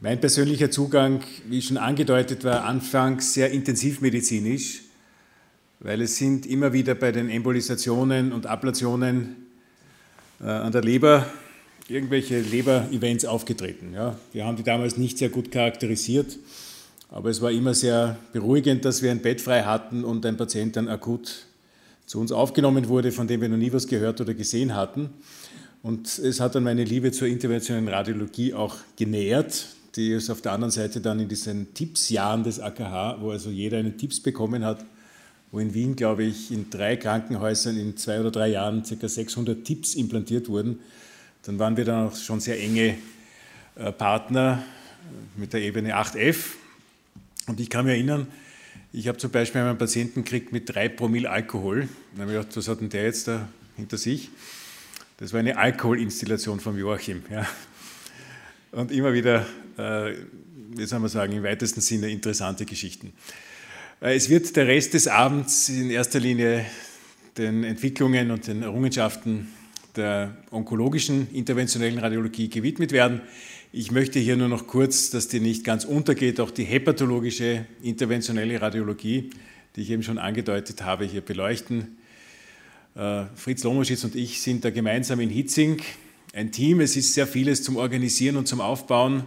Mein persönlicher Zugang, wie schon angedeutet, war anfangs sehr intensivmedizinisch, weil es sind immer wieder bei den Embolisationen und Ablationen an der Leber irgendwelche Leber-Events aufgetreten. Ja, wir haben die damals nicht sehr gut charakterisiert, aber es war immer sehr beruhigend, dass wir ein Bett frei hatten und ein Patient dann akut zu uns aufgenommen wurde, von dem wir noch nie was gehört oder gesehen hatten. Und es hat dann meine Liebe zur interventionellen Radiologie auch genährt, die es auf der anderen Seite dann in diesen Tippsjahren des AKH, wo also jeder einen Tipps bekommen hat, wo in Wien, glaube ich, in 3 Krankenhäusern in 2 oder 3 Jahren ca. 600 Tipps implantiert wurden, dann waren wir dann auch schon sehr enge Partner mit der Ebene 8F. Und ich kann mich erinnern, ich habe zum Beispiel einen Patienten gekriegt mit 3 Promille Alkohol. Dann habe ich gedacht, was hat denn der jetzt da hinter sich? Das war eine Alkoholinstillation von Joachim. Ja. Und immer wieder, wie soll man sagen, im weitesten Sinne interessante Geschichten. Es wird der Rest des Abends in erster Linie den Entwicklungen und den Errungenschaften der onkologischen interventionellen Radiologie gewidmet werden. Ich möchte hier nur noch kurz, dass die nicht ganz untergeht, auch die hepatologische interventionelle Radiologie, die ich eben schon angedeutet habe, hier beleuchten. Fritz Lomoschitz und ich sind da gemeinsam in Hitzing ein Team. Es ist sehr vieles zum Organisieren und zum Aufbauen.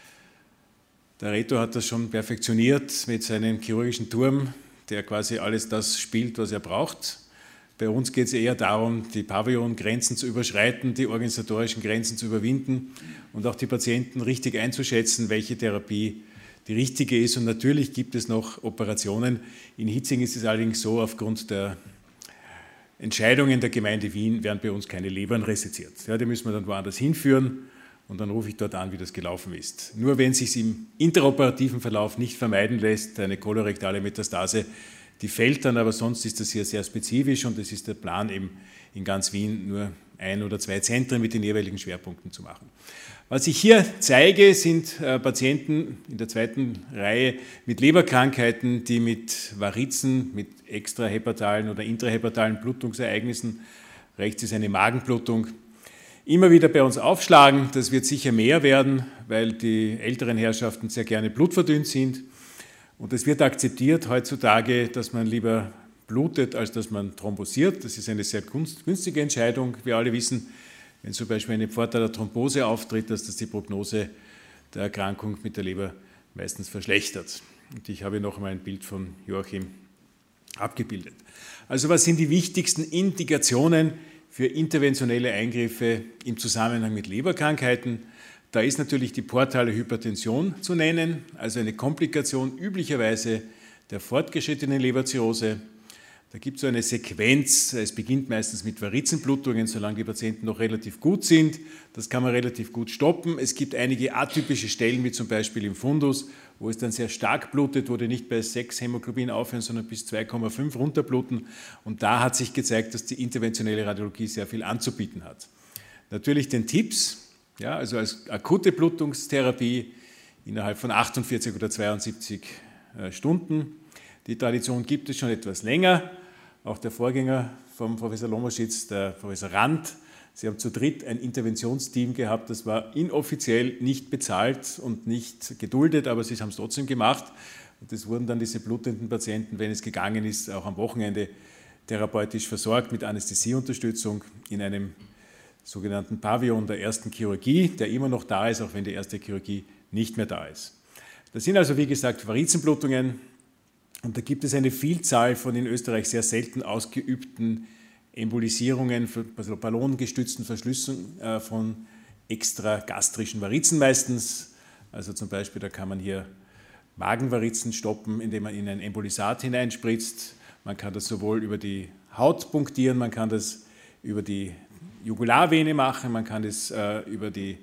Der Reto hat das schon perfektioniert mit seinem chirurgischen Turm, der quasi alles das spielt, was er braucht. Bei uns geht es eher darum, die Pavillongrenzen zu überschreiten, die organisatorischen Grenzen zu überwinden und auch die Patienten richtig einzuschätzen, welche Therapie die richtige ist. Und natürlich gibt es noch Operationen. In Hitzing ist es allerdings so, aufgrund der Entscheidungen der Gemeinde Wien werden bei uns keine Lebern reseziert. Ja, die müssen wir dann woanders hinführen und dann rufe ich dort an, wie das gelaufen ist. Nur wenn es sich im interoperativen Verlauf nicht vermeiden lässt, eine kolorektale Metastase, die fällt dann, aber sonst ist das hier sehr spezifisch und es ist der Plan, eben in ganz Wien nur 1 oder 2 Zentren mit den jeweiligen Schwerpunkten zu machen. Was ich hier zeige, sind Patienten in der 2. Reihe mit Leberkrankheiten, die mit Varizen, mit extrahepatalen oder intrahepatalen Blutungsereignissen, rechts ist eine Magenblutung, immer wieder bei uns aufschlagen. Das wird sicher mehr werden, weil die älteren Herrschaften sehr gerne blutverdünnt sind. Und es wird akzeptiert heutzutage, dass man lieber blutet, als dass man thrombosiert. Das ist eine sehr günstige Entscheidung. Wir alle wissen, wenn zum Beispiel eine Pforta der Thrombose auftritt, dass das die Prognose der Erkrankung mit der Leber meistens verschlechtert. Und ich habe noch einmal ein Bild von Joachim abgebildet. Also was sind die wichtigsten Indikationen für interventionelle Eingriffe im Zusammenhang mit Leberkrankheiten? Da ist natürlich die portale Hypertension zu nennen, also eine Komplikation üblicherweise der fortgeschrittenen Leberzirrhose. Da gibt es so eine Sequenz, es beginnt meistens mit Varizenblutungen, solange die Patienten noch relativ gut sind. Das kann man relativ gut stoppen. Es gibt einige atypische Stellen, wie zum Beispiel im Fundus, wo es dann sehr stark blutet, wo die nicht bei 6 Hämoglobin aufhören, sondern bis 2,5 runterbluten. Und da hat sich gezeigt, dass die interventionelle Radiologie sehr viel anzubieten hat. Natürlich den Tipps, ja, also als akute Blutungstherapie innerhalb von 48 oder 72 Stunden. Die Tradition gibt es schon etwas länger. Auch der Vorgänger vom Professor Lomoschitz, der Professor Rand, sie haben zu dritt ein Interventionsteam gehabt. Das war inoffiziell nicht bezahlt und nicht geduldet, aber sie haben es trotzdem gemacht. Und es wurden dann diese blutenden Patienten, wenn es gegangen ist, auch am Wochenende therapeutisch versorgt mit Anästhesieunterstützung in einem sogenannten Pavillon der ersten Chirurgie, der immer noch da ist, auch wenn die erste Chirurgie nicht mehr da ist. Das sind also, wie gesagt, Varizenblutungen. Und da gibt es eine Vielzahl von in Österreich sehr selten ausgeübten Embolisierungen, also ballongestützten Verschlüssen von extragastrischen Varizen meistens. Also zum Beispiel, da kann man hier Magenvarizen stoppen, indem man in ein Embolisat hineinspritzt. Man kann das sowohl über die Haut punktieren, man kann das über die Jugularvene machen, man kann das über die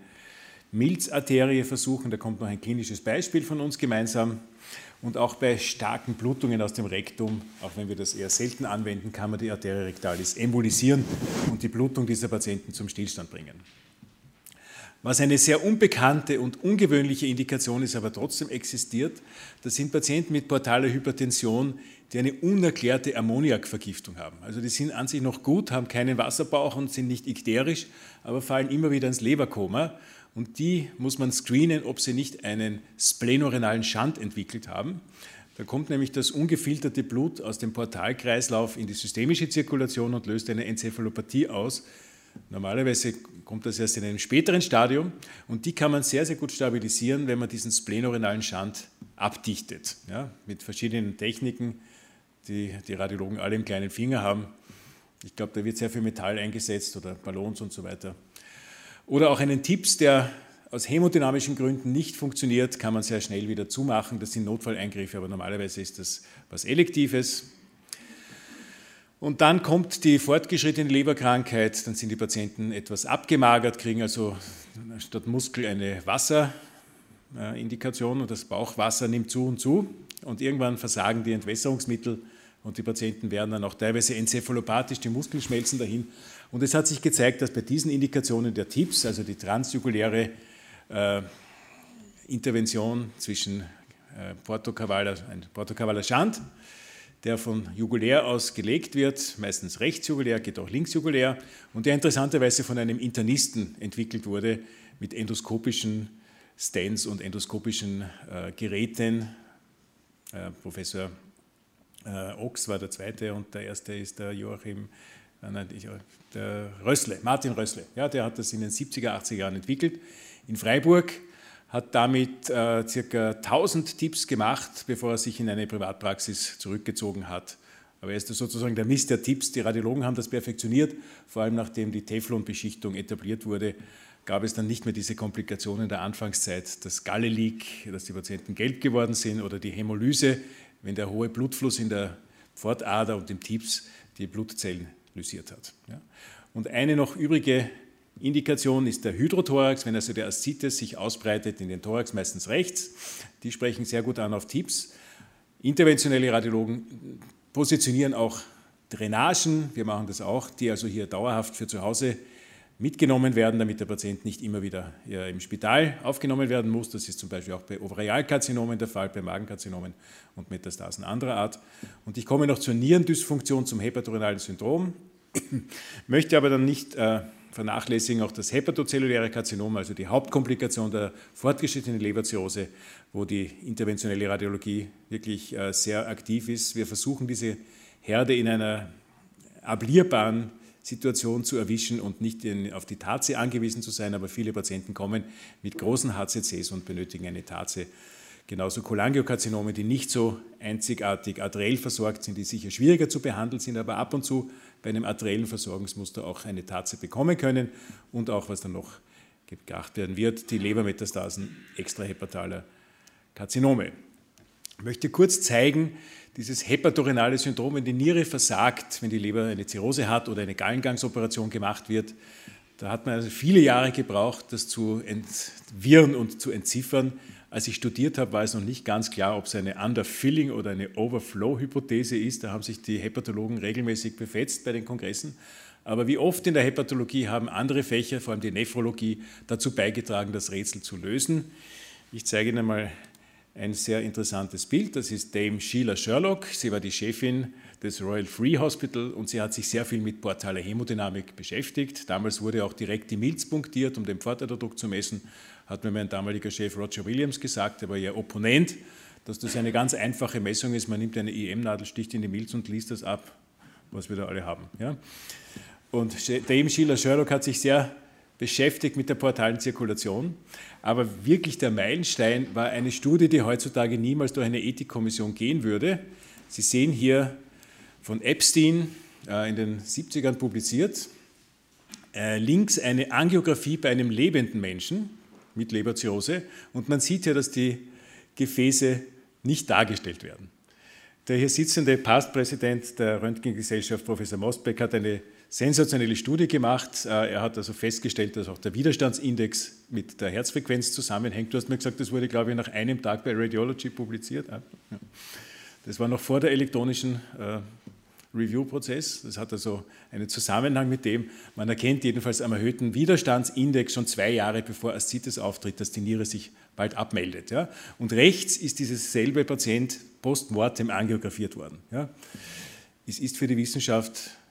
Milzarterie versuchen. Da kommt noch ein klinisches Beispiel von uns gemeinsam. Und auch bei starken Blutungen aus dem Rektum, auch wenn wir das eher selten anwenden, kann man die Arteria rectalis embolisieren und die Blutung dieser Patienten zum Stillstand bringen. Was eine sehr unbekannte und ungewöhnliche Indikation ist, aber trotzdem existiert, das sind Patienten mit portaler Hypertension, die eine unerklärte Ammoniakvergiftung haben. Also die sind an sich noch gut, haben keinen Wasserbauch und sind nicht ikterisch, aber fallen immer wieder ins Leberkoma. und die muss man screenen, ob sie nicht einen splenorenalen Schand entwickelt haben. Da kommt nämlich das ungefilterte Blut aus dem Portalkreislauf in die systemische Zirkulation und löst eine Enzephalopathie aus. Normalerweise kommt das erst in einem späteren Stadium und die kann man sehr, sehr gut stabilisieren, wenn man diesen splenorenalen Schand abdichtet. Ja, mit verschiedenen Techniken, die die Radiologen alle im kleinen Finger haben. Ich glaube, da wird sehr viel Metall eingesetzt oder Ballons und so weiter. Oder auch einen TIPS, der aus hämodynamischen Gründen nicht funktioniert, kann man sehr schnell wieder zumachen. Das sind Notfalleingriffe, aber normalerweise ist das was Elektives. Und dann kommt die fortgeschrittene Leberkrankheit, dann sind die Patienten etwas abgemagert, kriegen also statt Muskel eine Wasserindikation und das Bauchwasser nimmt zu und irgendwann versagen die Entwässerungsmittel und die Patienten werden dann auch teilweise enzephalopathisch, die Muskeln schmelzen dahin. Und es hat sich gezeigt, dass bei diesen Indikationen der TIPS, also die transjuguläre Intervention zwischen portokavaler Schand, der von jugulär aus gelegt wird, meistens rechtsjugulär, geht auch linksjugulär und der interessanterweise von einem Internisten entwickelt wurde mit endoskopischen Stents und endoskopischen Geräten. Professor Ochs war der zweite und der erste ist der Martin Rössle. Ja, der hat das in den 70er, 80er Jahren entwickelt in Freiburg, hat damit ca. 1000 TIPS gemacht, bevor er sich in eine Privatpraxis zurückgezogen hat. Aber er ist sozusagen der Mist der TIPS. Die Radiologen haben das perfektioniert, vor allem nachdem die Teflonbeschichtung etabliert wurde, gab es dann nicht mehr diese Komplikationen der Anfangszeit, das Galle-Leak, dass die Patienten gelb geworden sind oder die Hämolyse, wenn der hohe Blutfluss in der Pfortader und im TIPS die Blutzellen lysiert hat. Ja. Und eine noch übrige Indikation ist der Hydrothorax, wenn also der Aszites sich ausbreitet in den Thorax, meistens rechts. Die sprechen sehr gut an auf TIPS. Interventionelle Radiologen positionieren auch Drainagen, wir machen das auch, die also hier dauerhaft für zu Hause mitgenommen werden, damit der Patient nicht immer wieder im Spital aufgenommen werden muss. Das ist zum Beispiel auch bei Ovarialkarzinomen der Fall, bei Magenkarzinomen und Metastasen anderer Art. Und ich komme noch zur Nierendysfunktion, zum hepatorenalen Syndrom, möchte aber dann nicht vernachlässigen auch das hepatozelluläre Karzinom, also die Hauptkomplikation der fortgeschrittenen Leberzirrhose, wo die interventionelle Radiologie wirklich sehr aktiv ist. Wir versuchen diese Herde in einer ablierbaren Situation zu erwischen und nicht auf die TARZE angewiesen zu sein, aber viele Patienten kommen mit großen HCCs und benötigen eine TARZE. Genauso Cholangiokarzinome, die nicht so einzigartig arteriell versorgt sind, die sicher schwieriger zu behandeln sind, aber ab und zu bei einem arteriellen Versorgungsmuster auch eine TARZE bekommen können und auch, was dann noch gebracht werden wird, die Lebermetastasen extrahepataler Karzinome. Ich möchte kurz zeigen, dieses hepatorenale Syndrom, wenn die Niere versagt, wenn die Leber eine Zirrhose hat oder eine Gallengangsoperation gemacht wird, da hat man also viele Jahre gebraucht, das zu entwirren und zu entziffern. Als ich studiert habe, war es noch nicht ganz klar, ob es eine Underfilling oder eine Overflow-Hypothese ist. Da haben sich die Hepatologen regelmäßig befetzt bei den Kongressen. Aber wie oft in der Hepatologie haben andere Fächer, vor allem die Nephrologie, dazu beigetragen, das Rätsel zu lösen. Ich zeige Ihnen mal ein sehr interessantes Bild. Das ist Dame Sheila Sherlock. Sie war die Chefin des Royal Free Hospital und sie hat sich sehr viel mit portaler Hämodynamik beschäftigt. Damals wurde auch direkt die Milz punktiert, um den Pfortaderdruck zu messen. Hat mir mein damaliger Chef Roger Williams gesagt, er war ihr Opponent, dass das eine ganz einfache Messung ist. Man nimmt eine IM-Nadel, sticht in die Milz und liest das ab, was wir da alle haben. Ja? Und Dame Sheila Sherlock hat sich sehr beschäftigt mit der portalen Zirkulation. Aber wirklich der Meilenstein war eine Studie, die heutzutage niemals durch eine Ethikkommission gehen würde. Sie sehen hier von Epstein in den 70ern publiziert, links eine Angiografie bei einem lebenden Menschen mit Leberzirrhose und man sieht hier, dass die Gefäße nicht dargestellt werden. Der hier sitzende Past-Präsident der Röntgengesellschaft, Professor Mostbeck, hat eine sensationelle Studie gemacht. Er hat also festgestellt, dass auch der Widerstandsindex mit der Herzfrequenz zusammenhängt. Du hast mir gesagt, das wurde, glaube ich, nach einem Tag bei Radiology publiziert. Das war noch vor der elektronischen Review-Prozess. Das hat also einen Zusammenhang mit dem, man erkennt jedenfalls am erhöhten Widerstandsindex schon 2 Jahre bevor Aszites auftritt, dass die Niere sich bald abmeldet. Ja? Und rechts ist dieses selbe Patient postmortem angiografiert worden. Ja? Es ist für die Wissenschaft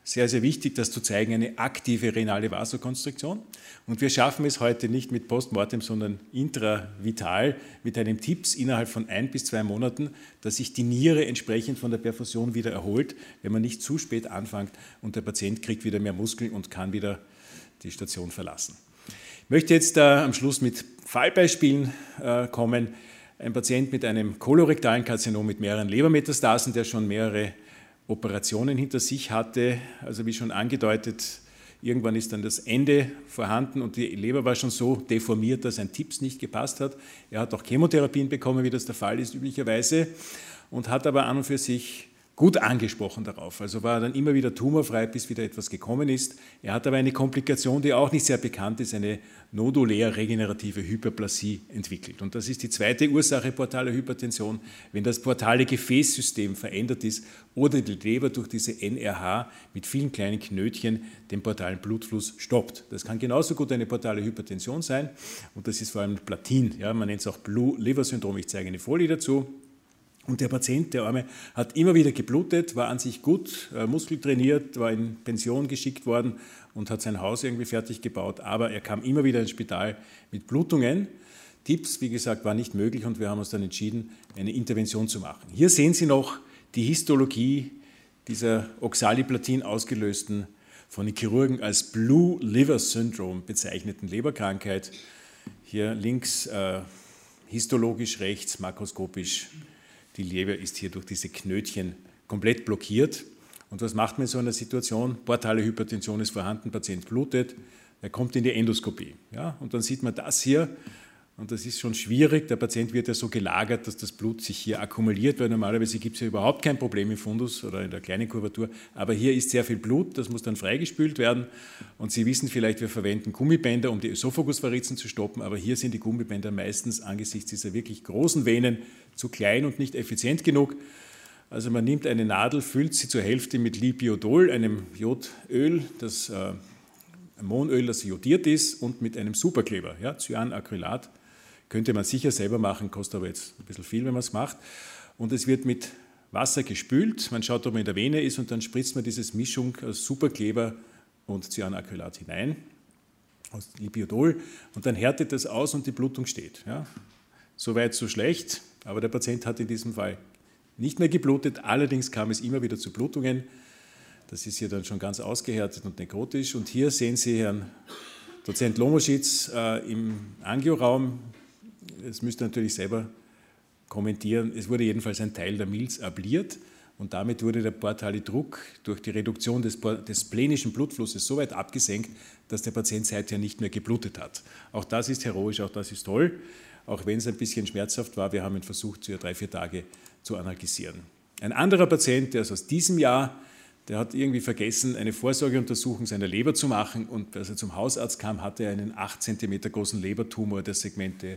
sehr, sehr wichtig, das zu zeigen, eine aktive renale Vasokonstriktion. Und wir schaffen es heute nicht mit Postmortem, sondern intravital mit einem TIPS innerhalb von 1 bis 2 Monaten, dass sich die Niere entsprechend von der Perfusion wieder erholt, wenn man nicht zu spät anfängt und der Patient kriegt wieder mehr Muskeln und kann wieder die Station verlassen. Ich möchte jetzt am Schluss mit Fallbeispielen kommen. Ein Patient mit einem kolorektalen Karzinom mit mehreren Lebermetastasen, der schon mehrere Operationen hinter sich hatte, also wie schon angedeutet, irgendwann ist dann das Ende vorhanden und die Leber war schon so deformiert, dass ein TIPS nicht gepasst hat. Er hat auch Chemotherapien bekommen, wie das der Fall ist üblicherweise, und hat aber an und für sich gut angesprochen darauf. Also war er dann immer wieder tumorfrei, bis wieder etwas gekommen ist. Er hat aber eine Komplikation, die auch nicht sehr bekannt ist, eine nodulär-regenerative Hyperplasie entwickelt. Und das ist die zweite Ursache portaler Hypertension, wenn das portale Gefäßsystem verändert ist oder die Leber durch diese NRH mit vielen kleinen Knötchen den portalen Blutfluss stoppt. Das kann genauso gut eine portale Hypertension sein und das ist vor allem Platin. Ja, man nennt es auch Blue Liver Syndrom. Ich zeige eine Folie dazu. Und der Patient, der Arme, hat immer wieder geblutet, war an sich gut, muskeltrainiert, war in Pension geschickt worden und hat sein Haus irgendwie fertig gebaut, aber er kam immer wieder ins Spital mit Blutungen. TIPS, wie gesagt, war nicht möglich und wir haben uns dann entschieden, eine Intervention zu machen. Hier sehen Sie noch die Histologie dieser Oxaliplatin ausgelösten, von den Chirurgen als Blue Liver Syndrome bezeichneten Leberkrankheit. Hier links histologisch, rechts makroskopisch. Die Leber ist hier durch diese Knötchen komplett blockiert. Und was macht man in so einer Situation? Portale Hypertension ist vorhanden, Patient blutet, er kommt in die Endoskopie. Ja? Und dann sieht man das hier, und das ist schon schwierig. Der Patient wird ja so gelagert, dass das Blut sich hier akkumuliert, weil normalerweise gibt es ja überhaupt kein Problem im Fundus oder in der kleinen Kurvatur. Aber hier ist sehr viel Blut, das muss dann freigespült werden. Und Sie wissen vielleicht, wir verwenden Gummibänder, um die Ösophagusvarizen zu stoppen, aber hier sind die Gummibänder meistens angesichts dieser wirklich großen Venen zu klein und nicht effizient genug. Also man nimmt eine Nadel, füllt sie zur Hälfte mit Lipiodol, einem Jodöl, das Ammonöl, das jodiert ist, und mit einem Superkleber, ja, Cyanacrylat. Könnte man sicher selber machen, kostet aber jetzt ein bisschen viel, wenn man es macht. Und es wird mit Wasser gespült, man schaut, ob man in der Vene ist, und dann spritzt man diese Mischung aus Superkleber und Cyanacrylat hinein, aus Lipiodol, und dann härtet das aus und die Blutung steht. Ja. So weit, so schlecht, aber der Patient hat in diesem Fall nicht mehr geblutet, allerdings kam es immer wieder zu Blutungen. Das ist hier dann schon ganz ausgehärtet und nekrotisch. Und hier sehen Sie Herrn Dozent Lomoschitz im Angioraum. Das müsst ihr natürlich selber kommentieren. Es wurde jedenfalls ein Teil der Milz abliert und damit wurde der portale Druck durch die Reduktion des plenischen Blutflusses so weit abgesenkt, dass der Patient seither nicht mehr geblutet hat. Auch das ist heroisch, auch das ist toll, auch wenn es ein bisschen schmerzhaft war. Wir haben ihn versucht, 3-4 Tage zu analgesieren. Ein anderer Patient, der ist aus diesem Jahr, der hat irgendwie vergessen, eine Vorsorgeuntersuchung seiner Leber zu machen, und als er zum Hausarzt kam, hatte er einen 8 cm großen Lebertumor der Segmente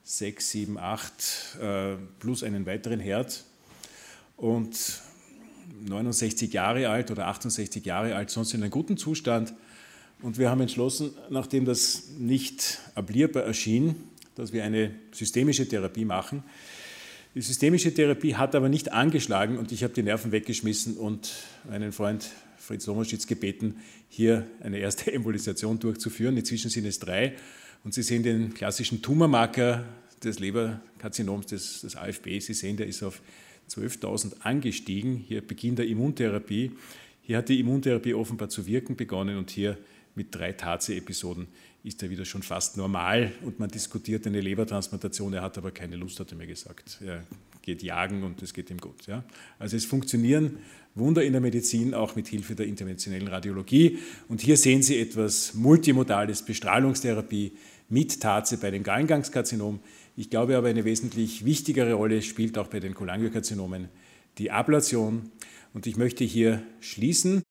6, 7, 8 plus einen weiteren Herd und 69 Jahre alt oder 68 Jahre alt, sonst in einem guten Zustand. Und wir haben entschlossen, nachdem das nicht ablierbar erschien, dass wir eine systemische Therapie machen. Die systemische Therapie hat aber nicht angeschlagen und ich habe die Nerven weggeschmissen und meinen Freund Fritz Lomoschitz gebeten, hier eine erste Embolisation durchzuführen. Inzwischen sind es 3 und Sie sehen den klassischen Tumormarker des Leberkarzinoms, des AFP. Sie sehen, der ist auf 12.000 angestiegen. Hier Beginn der Immuntherapie. Hier hat die Immuntherapie offenbar zu wirken begonnen und hier mit 3 TARZE-Episoden ist er wieder schon fast normal und man diskutiert eine Lebertransplantation. Er hat aber keine Lust, hat er mir gesagt. Er geht jagen und es geht ihm gut. Ja. Also es funktionieren Wunder in der Medizin, auch mit Hilfe der interventionellen Radiologie. Und hier sehen Sie etwas multimodales, Bestrahlungstherapie mit TARZE bei den Gallengangskarzinom. Ich glaube aber, eine wesentlich wichtigere Rolle spielt auch bei den Cholangiokarzinomen die Ablation. Und ich möchte hier schließen.